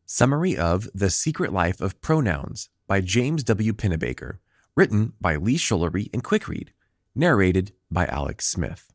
Summary of The Secret Life of Pronouns by James W. Pennebaker, written by Lee Schullery and Quickread, narrated by Alex Smith.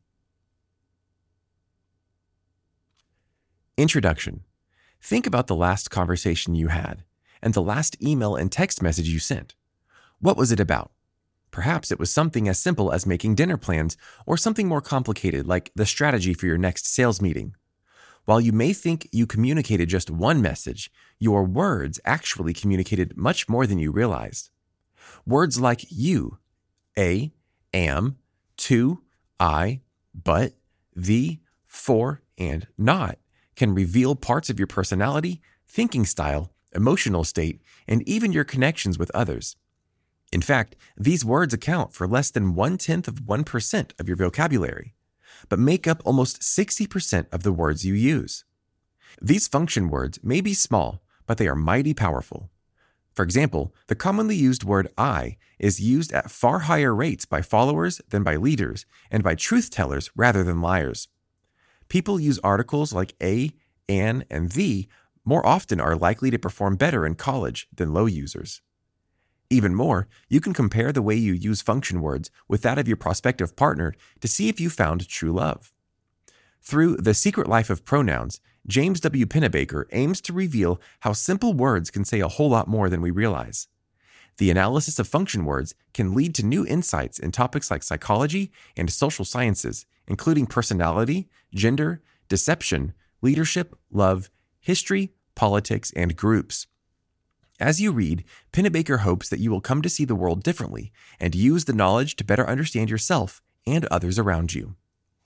Introduction. Think about the last conversation you had and the last email and text message you sent. What was it about? Perhaps it was something as simple as making dinner plans or something more complicated like the strategy for your next sales meeting. While you may think you communicated just one message, your words actually communicated much more than you realized. Words like you, a, am, to, I, but, the, for, and not can reveal parts of your personality, thinking style, emotional state, and even your connections with others. In fact, these words account for less than 0.1% of your vocabulary, but make up almost 60% of the words you use. These function words may be small, but they are mighty powerful. For example, the commonly used word I is used at far higher rates by followers than by leaders and by truth tellers rather than liars. People use articles like a, an, and the more often are likely to perform better in college than low users. Even more, you can compare the way you use function words with that of your prospective partner to see if you found true love. Through The Secret Life of Pronouns, James W. Pennebaker aims to reveal how simple words can say a whole lot more than we realize. The analysis of function words can lead to new insights in topics like psychology and social sciences, including personality, gender, deception, leadership, love, history, politics, and groups. As you read, Pennebaker hopes that you will come to see the world differently and use the knowledge to better understand yourself and others around you.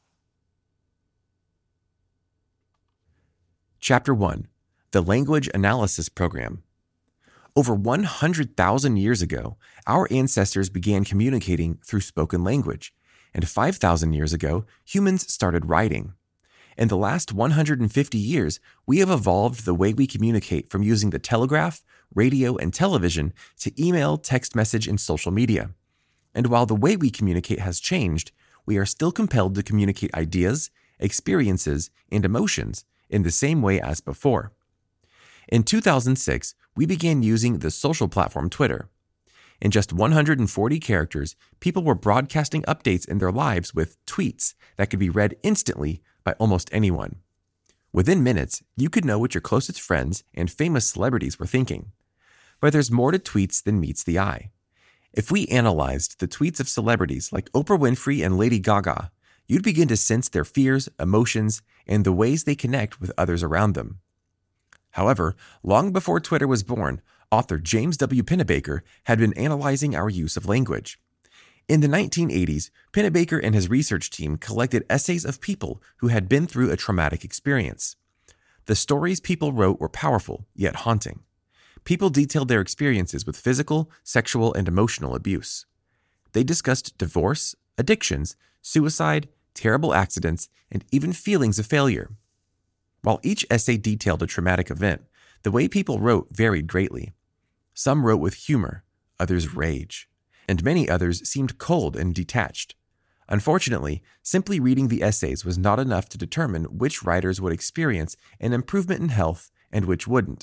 Chapter 1. The Language Analysis Program. Over 100,000 years ago, our ancestors began communicating through spoken language, and 5,000 years ago, humans started writing. In the last 150 years, we have evolved the way we communicate from using the telegraph, radio, and television to email, text message, and social media. And while the way we communicate has changed, we are still compelled to communicate ideas, experiences, and emotions in the same way as before. In 2006, we began using the social platform Twitter. In just 140 characters, people were broadcasting updates in their lives with tweets that could be read instantly by almost anyone. Within minutes, you could know what your closest friends and famous celebrities were thinking. But there's more to tweets than meets the eye. If we analyzed the tweets of celebrities like Oprah Winfrey and Lady Gaga, you'd begin to sense their fears, emotions, and the ways they connect with others around them. However, long before Twitter was born, author James W. Pennebaker had been analyzing our use of language. In the 1980s, Pennebaker and his research team collected essays of people who had been through a traumatic experience. The stories people wrote were powerful, yet haunting. People detailed their experiences with physical, sexual, and emotional abuse. They discussed divorce, addictions, suicide, terrible accidents, and even feelings of failure. While each essay detailed a traumatic event, the way people wrote varied greatly. Some wrote with humor, others rage, and many others seemed cold and detached. Unfortunately, simply reading the essays was not enough to determine which writers would experience an improvement in health and which wouldn't.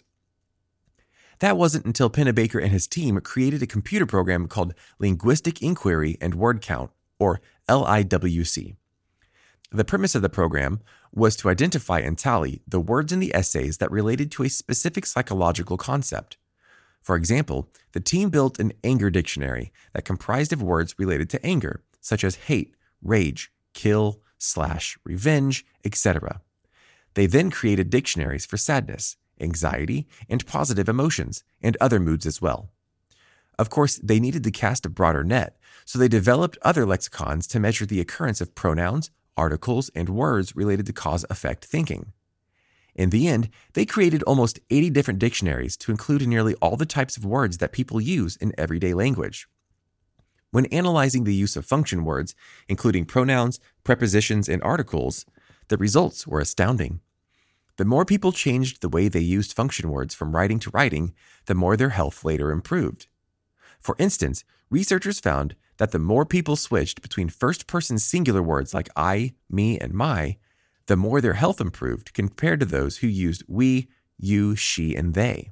That wasn't until Pennebaker and his team created a computer program called Linguistic Inquiry and Word Count, or LIWC. The premise of the program was to identify and tally the words in the essays that related to a specific psychological concept. For example, the team built an anger dictionary that comprised of words related to anger, such as hate, rage, kill, slash, revenge, etc. They then created dictionaries for sadness, anxiety, and positive emotions, and other moods as well. Of course, they needed to cast a broader net, so they developed other lexicons to measure the occurrence of pronouns, articles, and words related to cause-effect thinking. In the end, they created almost 80 different dictionaries to include nearly all the types of words that people use in everyday language. When analyzing the use of function words, including pronouns, prepositions, and articles, the results were astounding. The more people changed the way they used function words from writing to writing, the more their health later improved. For instance, researchers found that the more people switched between first-person singular words like I, me, and my, the more their health improved compared to those who used we, you, she, and they.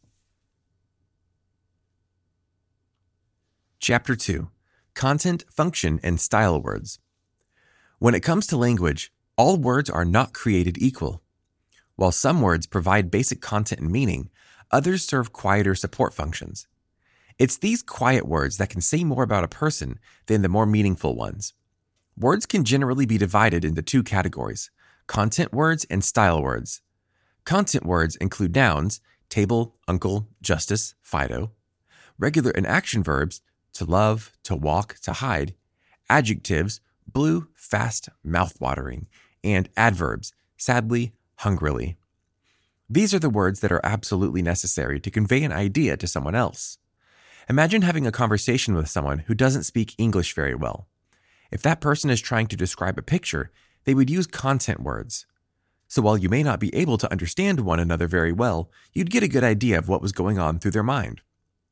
Chapter 2. Content, Function, and Style Words. When it comes to language, all words are not created equal. While some words provide basic content and meaning, others serve quieter support functions. It's these quiet words that can say more about a person than the more meaningful ones. Words can generally be divided into two categories: content words and style words. Content words include nouns, table, uncle, justice, Fido; regular and action verbs, to love, to walk, to hide; adjectives, blue, fast, mouth-watering; and adverbs, sadly, hungrily. These are the words that are absolutely necessary to convey an idea to someone else. Imagine having a conversation with someone who doesn't speak English very well. If that person is trying to describe a picture, they would use content words. So while you may not be able to understand one another very well, you'd get a good idea of what was going on through their mind.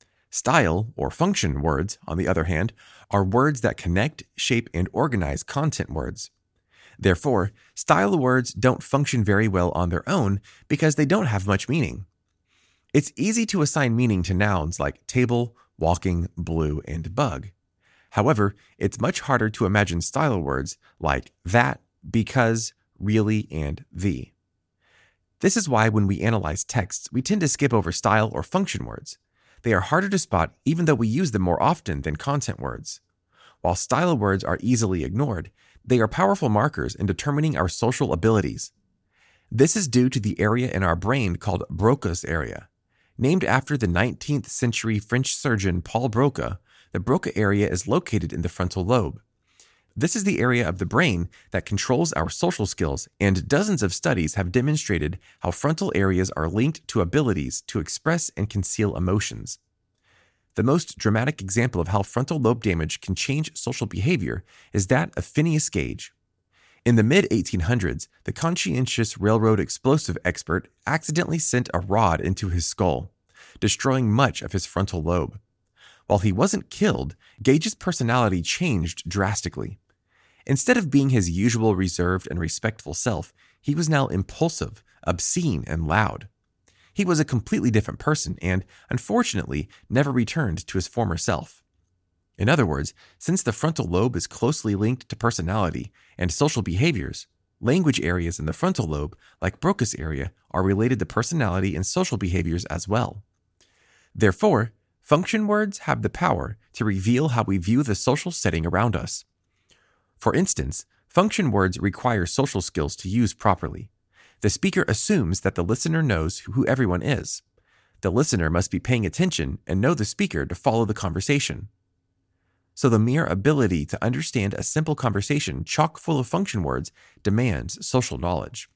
Style or function words, on the other hand, are words that connect, shape, and organize content words. Therefore, style words don't function very well on their own because they don't have much meaning. It's easy to assign meaning to nouns like table, walking, blue, and bug. However, it's much harder to imagine style words like that, because, really, and the. This is why when we analyze texts, we tend to skip over style or function words. They are harder to spot even though we use them more often than content words. While style words are easily ignored, they are powerful markers in determining our social abilities. This is due to the area in our brain called Broca's area. Named after the 19th century French surgeon Paul Broca, the Broca area is located in the frontal lobe. This is the area of the brain that controls our social skills, and dozens of studies have demonstrated how frontal areas are linked to abilities to express and conceal emotions. The most dramatic example of how frontal lobe damage can change social behavior is that of Phineas Gage. In the mid-1800s, the conscientious railroad explosive expert accidentally sent a rod into his skull, destroying much of his frontal lobe. While he wasn't killed, Gage's personality changed drastically. Instead of being his usual reserved and respectful self, he was now impulsive, obscene, and loud. He was a completely different person and, unfortunately, never returned to his former self. In other words, since the frontal lobe is closely linked to personality and social behaviors, language areas in the frontal lobe, like Broca's area, are related to personality and social behaviors as well. Therefore, function words have the power to reveal how we view the social setting around us. For instance, function words require social skills to use properly. The speaker assumes that the listener knows who everyone is. The listener must be paying attention and know the speaker to follow the conversation. So the mere ability to understand a simple conversation chock full of function words demands social knowledge.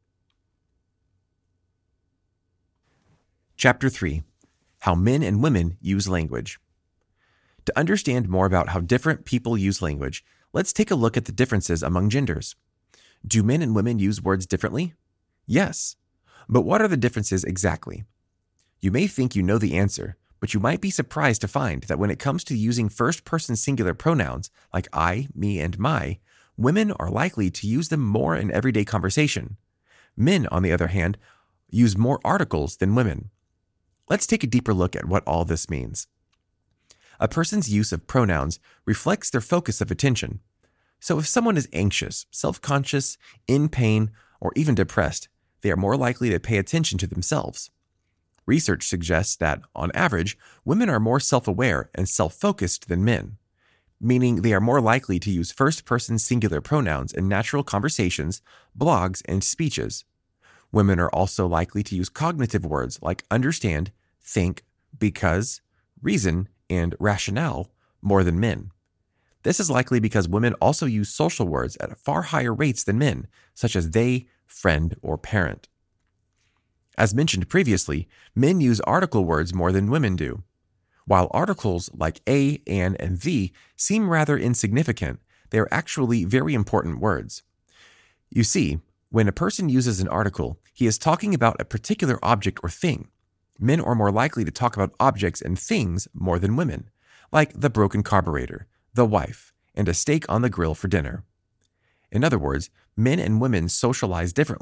Chapter 3. How Men and Women Use Language. To understand more about how different people use language, let's take a look at the differences among genders. Do men and women use words differently? Yes. But what are the differences exactly? You may think you know the answer, but you might be surprised to find that when it comes to using first-person singular pronouns like I, me, and my, women are likely to use them more in everyday conversation. Men, on the other hand, use more articles than women. Let's take a deeper look at what all this means. A person's use of pronouns reflects their focus of attention. So if someone is anxious, self-conscious, in pain, or even depressed, they are more likely to pay attention to themselves. Research suggests that, on average, women are more self-aware and self-focused than men, meaning they are more likely to use first-person singular pronouns in natural conversations, blogs, and speeches. Women are also likely to use cognitive words like understand, think, because, reason, and rationale more than men. This is likely because women also use social words at far higher rates than men, such as they, friend, or parent. As mentioned previously, men use article words more than women do. While articles like a, an, and the seem rather insignificant, they are actually very important words. You see, when a person uses an article, he is talking about a particular object or thing. Men are more likely to talk about objects and things more than women, like the broken carburetor, the wife, and a steak on the grill for dinner. In other words, men and women socialize differently,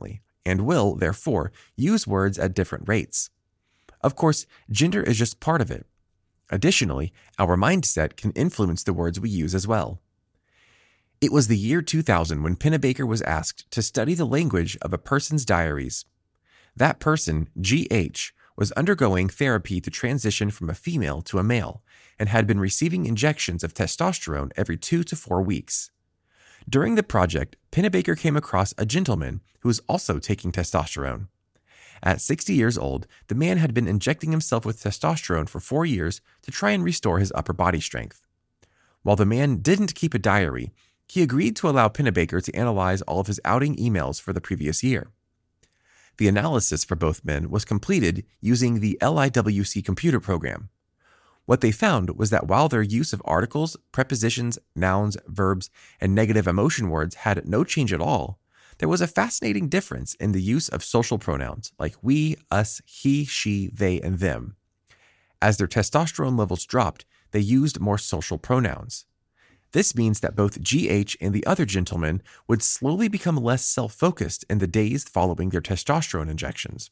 and will, therefore, use words at different rates. Of course, gender is just part of it. Additionally, our mindset can influence the words we use as well. It was the year 2000 when Pennebaker was asked to study the language of a person's diaries. That person, G.H., was undergoing therapy to transition from a female to a male and had been receiving injections of testosterone every 2 to 4 weeks. During the project, Pennebaker came across a gentleman who was also taking testosterone. At 60 years old, the man had been injecting himself with testosterone for 4 years to try and restore his upper body strength. While the man didn't keep a diary, he agreed to allow Pennebaker to analyze all of his outing emails for the previous year. The analysis for both men was completed using the LIWC computer program. What they found was that while their use of articles, prepositions, nouns, verbs, and negative emotion words had no change at all, there was a fascinating difference in the use of social pronouns like we, us, he, she, they, and them. As their testosterone levels dropped, they used more social pronouns. This means that both GH and the other gentleman would slowly become less self-focused in the days following their testosterone injections.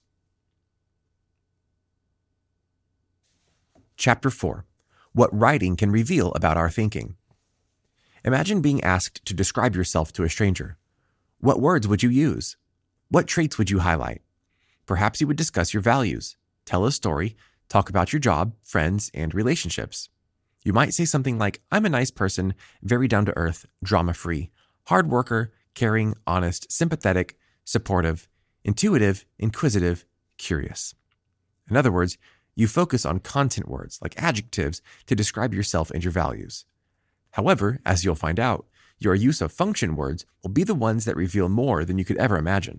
Chapter 4. What writing can reveal about our thinking. Imagine being asked to describe yourself to a stranger. What words would you use? What traits would you highlight? Perhaps you would discuss your values, tell a story, talk about your job, friends, and relationships. You might say something like, I'm a nice person, very down-to-earth, drama-free, hard worker, caring, honest, sympathetic, supportive, intuitive, inquisitive, curious. In other words, you focus on content words like adjectives to describe yourself and your values. However, as you'll find out, your use of function words will be the ones that reveal more than you could ever imagine.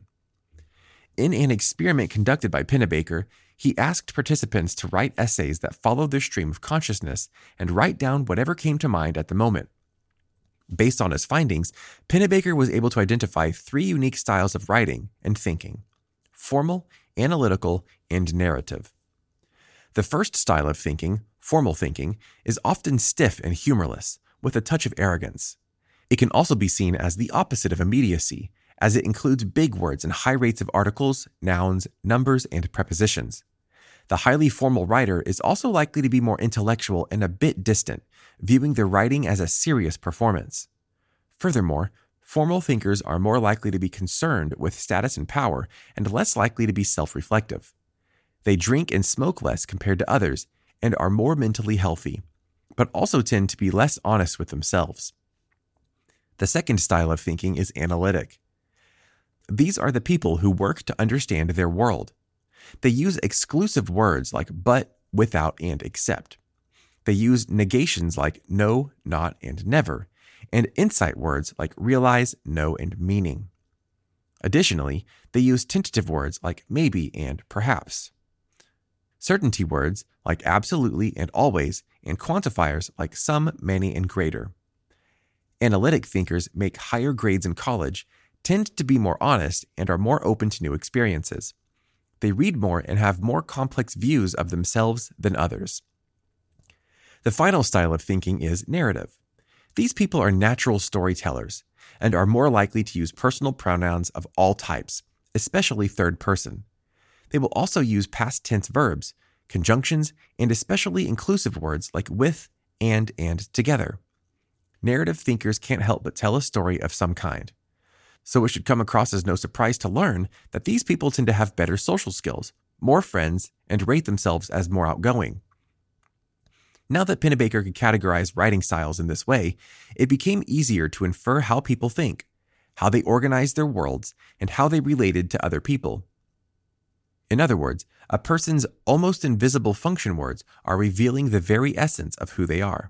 In an experiment conducted by Pennebaker, he asked participants to write essays that followed their stream of consciousness and write down whatever came to mind at the moment. Based on his findings, Pennebaker was able to identify 3 unique styles of writing and thinking: formal, analytical, and narrative. The first style of thinking, formal thinking, is often stiff and humorless, with a touch of arrogance. It can also be seen as the opposite of immediacy, as it includes big words and high rates of articles, nouns, numbers, and prepositions. The highly formal writer is also likely to be more intellectual and a bit distant, viewing their writing as a serious performance. Furthermore, formal thinkers are more likely to be concerned with status and power and less likely to be self-reflective. They drink and smoke less compared to others and are more mentally healthy, but also tend to be less honest with themselves. The second style of thinking is analytic. These are the people who work to understand their world. They use exclusive words like but, without, and except. They use negations like no, not, and never, and insight words like realize, know, and meaning. Additionally, they use tentative words like maybe and perhaps. Certainty words like absolutely and always, and quantifiers like some, many, and greater. Analytic thinkers make higher grades in college, tend to be more honest, and are more open to new experiences. They read more and have more complex views of themselves than others. The final style of thinking is narrative. These people are natural storytellers and are more likely to use personal pronouns of all types, especially third person. They will also use past tense verbs, conjunctions, and especially inclusive words like with, and together. Narrative thinkers can't help but tell a story of some kind. So it should come across as no surprise to learn that these people tend to have better social skills, more friends, and rate themselves as more outgoing. Now that Pennebaker could categorize writing styles in this way, it became easier to infer how people think, how they organized their worlds, and how they related to other people. In other words, a person's almost invisible function words are revealing the very essence of who they are.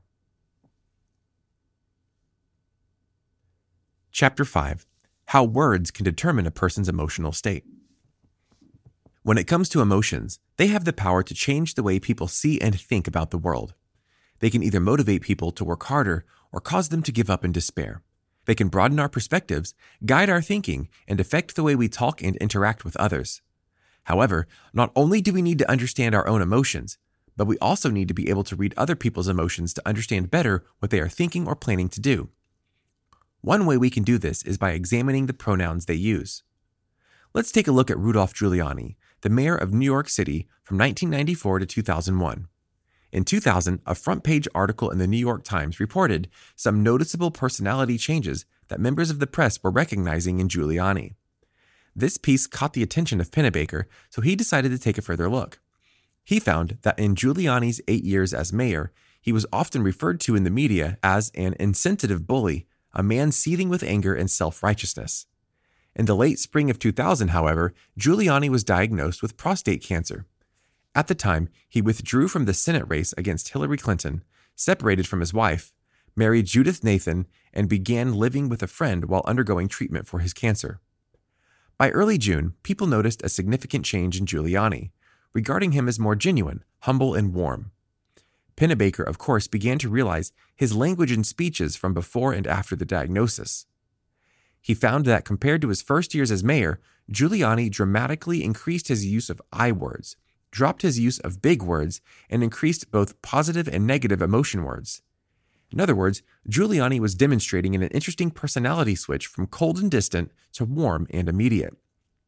Chapter 5. How words can determine a person's emotional state. When it comes to emotions, they have the power to change the way people see and think about the world. They can either motivate people to work harder or cause them to give up in despair. They can broaden our perspectives, guide our thinking, and affect the way we talk and interact with others. However, not only do we need to understand our own emotions, but we also need to be able to read other people's emotions to understand better what they are thinking or planning to do. One way we can do this is by examining the pronouns they use. Let's take a look at Rudolph Giuliani, the mayor of New York City from 1994 to 2001. In 2000, a front-page article in the New York Times reported some noticeable personality changes that members of the press were recognizing in Giuliani. This piece caught the attention of Pennebaker, so he decided to take a further look. He found that in Giuliani's 8 years as mayor, he was often referred to in the media as an insensitive bully, a man seething with anger and self-righteousness. In the late spring of 2000, however, Giuliani was diagnosed with prostate cancer. At the time, he withdrew from the Senate race against Hillary Clinton, separated from his wife, married Judith Nathan, and began living with a friend while undergoing treatment for his cancer. By early June, people noticed a significant change in Giuliani, regarding him as more genuine, humble, and warm. Pennebaker, of course, began to realize his language and speeches from before and after the diagnosis. He found that compared to his first years as mayor, Giuliani dramatically increased his use of I words, dropped his use of big words, and increased both positive and negative emotion words. In other words, Giuliani was demonstrating an interesting personality switch from cold and distant to warm and immediate.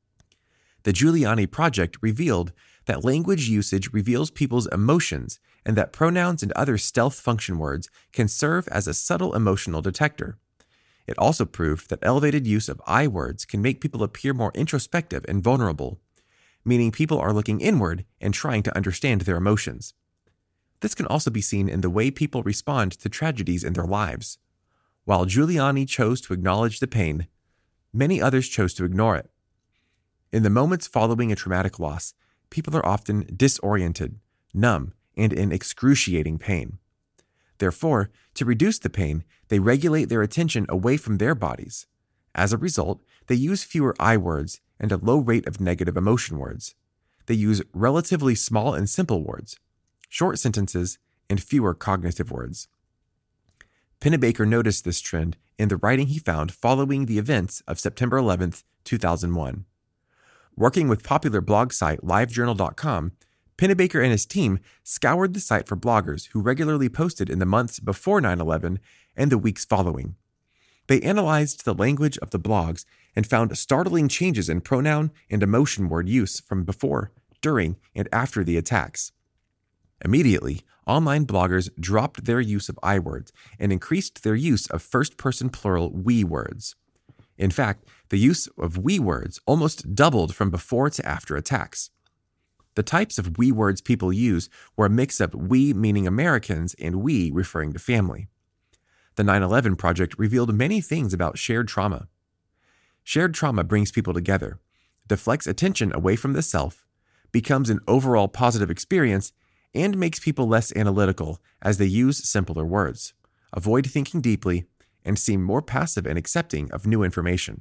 The Giuliani Project revealed that language usage reveals people's emotions and that pronouns and other stealth function words can serve as a subtle emotional detector. It also proved that elevated use of I words can make people appear more introspective and vulnerable, meaning people are looking inward and trying to understand their emotions. This can also be seen in the way people respond to tragedies in their lives. While Giuliani chose to acknowledge the pain, many others chose to ignore it. In the moments following a traumatic loss, people are often disoriented, numb, and in excruciating pain. Therefore, to reduce the pain, they regulate their attention away from their bodies. As a result, they use fewer I words and a low rate of negative emotion words. They use relatively small and simple words, short sentences, and fewer cognitive words. Pennebaker noticed this trend in the writing he found following the events of September 11, 2001. Working with popular blog site LiveJournal.com, Pennebaker and his team scoured the site for bloggers who regularly posted in the months before 9/11 and the weeks following. They analyzed the language of the blogs and found startling changes in pronoun and emotion word use from before, during, and after the attacks. Immediately, online bloggers dropped their use of I words and increased their use of first-person plural we words. In fact, the use of we words almost doubled from before to after attacks. The types of we words people use were a mix of we meaning Americans and we referring to family. The 9/11 Project revealed many things about shared trauma. Shared trauma brings people together, deflects attention away from the self, becomes an overall positive experience, and makes people less analytical as they use simpler words, avoid thinking deeply, and seem more passive and accepting of new information.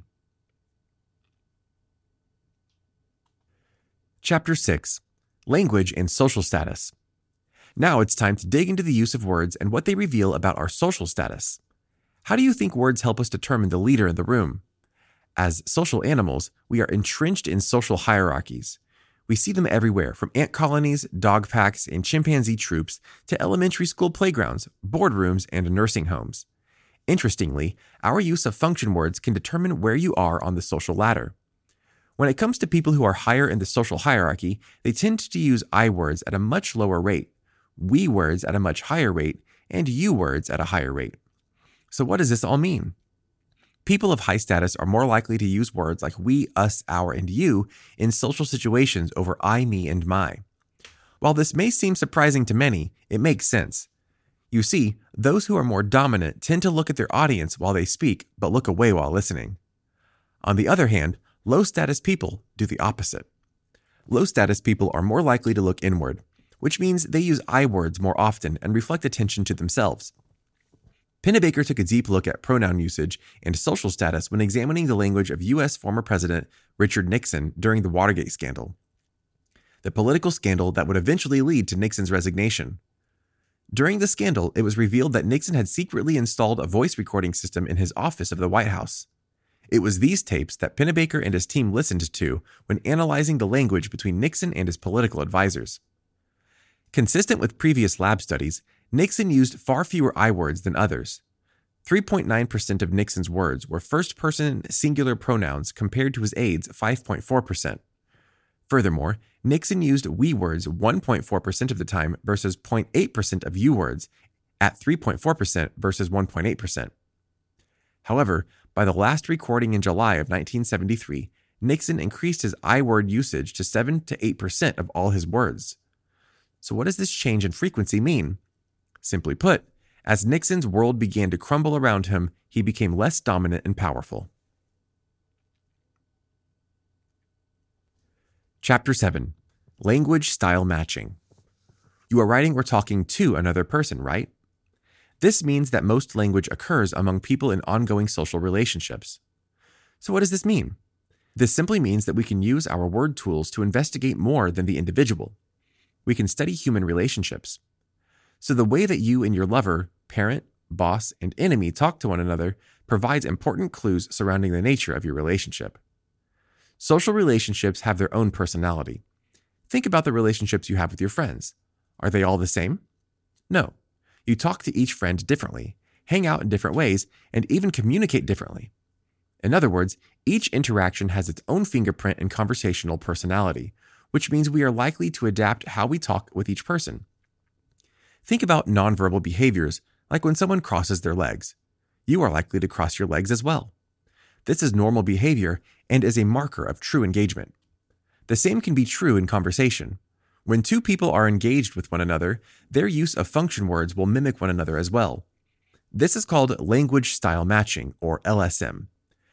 Chapter 6. Language and Social Status. Now it's time to dig into the use of words and what they reveal about our social status. How do you think words help us determine the leader in the room? As social animals, we are entrenched in social hierarchies. We see them everywhere, from ant colonies, dog packs, and chimpanzee troops to elementary school playgrounds, boardrooms, and nursing homes. Interestingly, our use of function words can determine where you are on the social ladder. When it comes to people who are higher in the social hierarchy, they tend to use I words at a much lower rate, we words at a much higher rate, and you words at a higher rate. So what does this all mean? People of high status are more likely to use words like we, us, our, and you in social situations over I, me, and my. While this may seem surprising to many, it makes sense. You see, those who are more dominant tend to look at their audience while they speak, but look away while listening. On the other hand, low-status people do the opposite. Low-status people are more likely to look inward, which means they use I words more often and reflect attention to themselves. Pennebaker took a deep look at pronoun usage and social status when examining the language of U.S. former President Richard Nixon during the Watergate scandal, the political scandal that would eventually lead to Nixon's resignation. During the scandal, it was revealed that Nixon had secretly installed a voice recording system in his office of the White House. It was these tapes that Pennebaker and his team listened to when analyzing the language between Nixon and his political advisors. Consistent with previous lab studies, Nixon used far fewer I words than others. 3.9% of Nixon's words were first-person singular pronouns compared to his aides' 5.4%. Furthermore, Nixon used we words 1.4% of the time versus 0.8% of you words at 3.4% versus 1.8%. However, by the last recording in July of 1973, Nixon increased his I word usage to 7 to 8% of all his words. So what does this change in frequency mean? Simply put, as Nixon's world began to crumble around him, he became less dominant and powerful. Chapter 7. Language Style Matching. You are writing or talking to another person, right? This means that most language occurs among people in ongoing social relationships. So what does this mean? This simply means that we can use our word tools to investigate more than the individual. We can study human relationships. So the way that you and your lover, parent, boss, and enemy talk to one another provides important clues surrounding the nature of your relationship. Social relationships have their own personality. Think about the relationships you have with your friends. Are they all the same? No. You talk to each friend differently, hang out in different ways, and even communicate differently. In other words, each interaction has its own fingerprint and conversational personality, which means we are likely to adapt how we talk with each person. Think about nonverbal behaviors, like when someone crosses their legs. You are likely to cross your legs as well. This is normal behavior and is a marker of true engagement. The same can be true in conversation. When two people are engaged with one another, their use of function words will mimic one another as well. This is called language style matching, or LSM.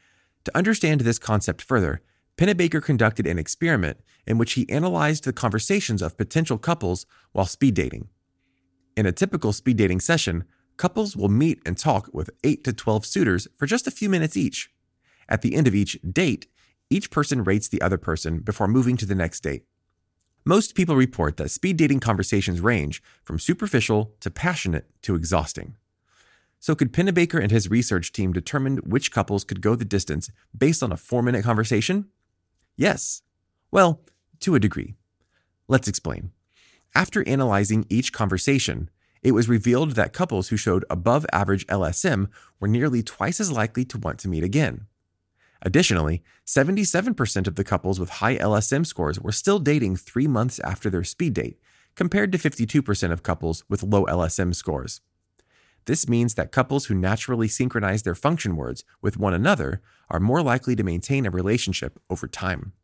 To understand this concept further, Pennebaker conducted an experiment in which he analyzed the conversations of potential couples while speed dating. In a typical speed dating session, couples will meet and talk with 8 to 12 suitors for just a few minutes each. At the end of each date, each person rates the other person before moving to the next date. Most people report that speed dating conversations range from superficial to passionate to exhausting. So could Pennebaker and his research team determine which couples could go the distance based on a 4-minute conversation? Yes. Well, to a degree. Let's explain. After analyzing each conversation, it was revealed that couples who showed above average LSM were nearly twice as likely to want to meet again. Additionally, 77% of the couples with high LSM scores were still dating 3 months after their speed date, compared to 52% of couples with low LSM scores. This means that couples who naturally synchronize their function words with one another are more likely to maintain a relationship over time.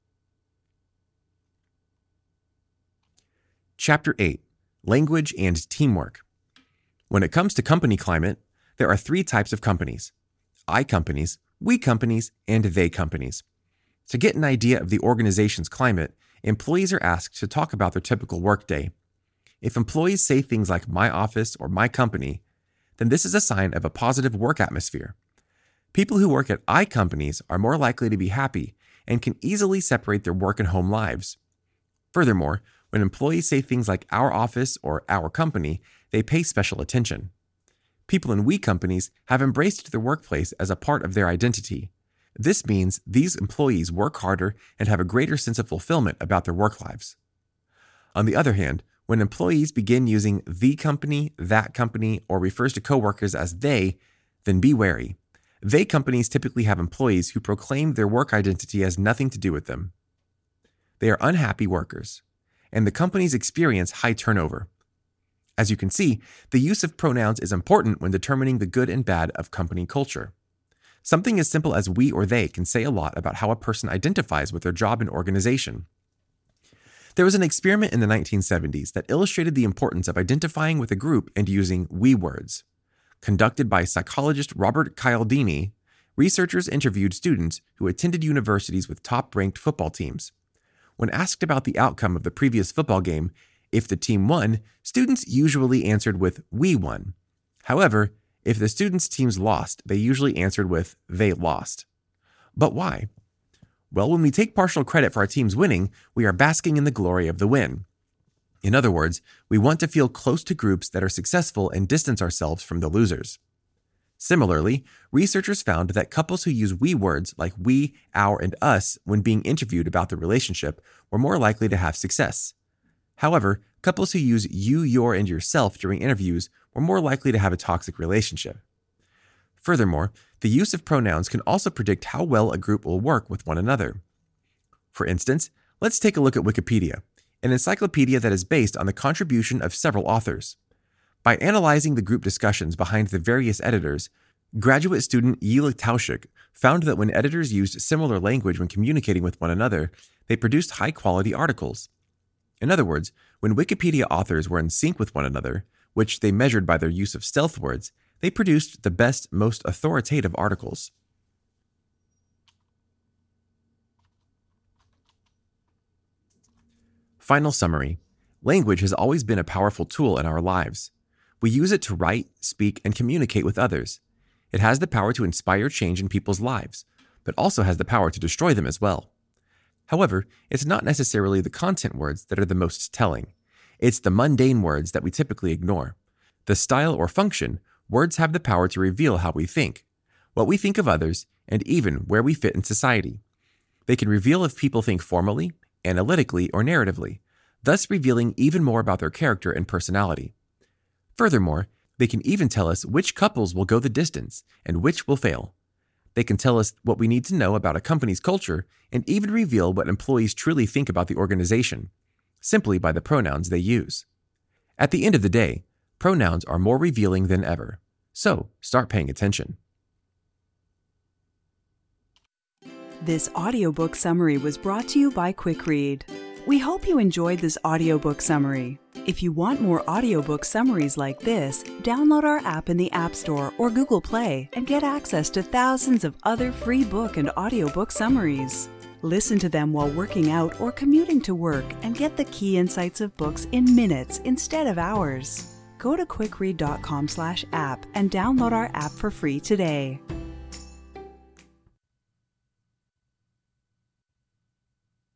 Chapter 8. Language and Teamwork. When it comes to company climate, there are 3 types of companies: I companies, we companies, and they companies. To get an idea of the organization's climate, employees are asked to talk about their typical workday. If employees say things like my office or my company, then this is a sign of a positive work atmosphere. People who work at I companies are more likely to be happy and can easily separate their work and home lives. Furthermore, when employees say things like our office or our company, they pay special attention. People in we companies have embraced their workplace as a part of their identity. This means these employees work harder and have a greater sense of fulfillment about their work lives. On the other hand, when employees begin using the company, that company, or refers to coworkers as they, then be wary. They companies typically have employees who proclaim their work identity has nothing to do with them. They are unhappy workers, and the companies experience high turnover. As you can see, the use of pronouns is important when determining the good and bad of company culture. Something as simple as we or they can say a lot about how a person identifies with their job and organization. There was an experiment in the 1970s that illustrated the importance of identifying with a group and using we words. Conducted by psychologist Robert Cialdini, researchers interviewed students who attended universities with top-ranked football teams. When asked about the outcome of the previous football game, if the team won, students usually answered with we won. However, if the students' teams lost, they usually answered with they lost. But why? Well, when we take partial credit for our team's winning, we are basking in the glory of the win. In other words, we want to feel close to groups that are successful and distance ourselves from the losers. Similarly, researchers found that couples who use we words like we, our, and us when being interviewed about the relationship were more likely to have success. However, couples who use you, your, and yourself during interviews were more likely to have a toxic relationship. Furthermore, the use of pronouns can also predict how well a group will work with one another. For instance, let's take a look at Wikipedia, an encyclopedia that is based on the contribution of several authors. By analyzing the group discussions behind the various editors, graduate student Yila Tauschik found that when editors used similar language when communicating with one another, they produced high-quality articles. In other words, when Wikipedia authors were in sync with one another, which they measured by their use of stealth words, they produced the best, most authoritative articles. Final summary. Language has always been a powerful tool in our lives. We use it to write, speak, and communicate with others. It has the power to inspire change in people's lives, but also has the power to destroy them as well. However, it's not necessarily the content words that are the most telling. It's the mundane words that we typically ignore. The style or function, words have the power to reveal how we think, what we think of others, and even where we fit in society. They can reveal if people think formally, analytically, or narratively, thus revealing even more about their character and personality. Furthermore, they can even tell us which couples will go the distance and which will fail. They can tell us what we need to know about a company's culture and even reveal what employees truly think about the organization, simply by the pronouns they use. At the end of the day, pronouns are more revealing than ever, so start paying attention. This audiobook summary was brought to you by Quick Read. We hope you enjoyed this audiobook summary. If you want more audiobook summaries like this, download our app in the App Store or Google Play and get access to thousands of other free book and audiobook summaries. Listen to them while working out or commuting to work and get the key insights of books in minutes instead of hours. Go to quickread.com/app and download our app for free today.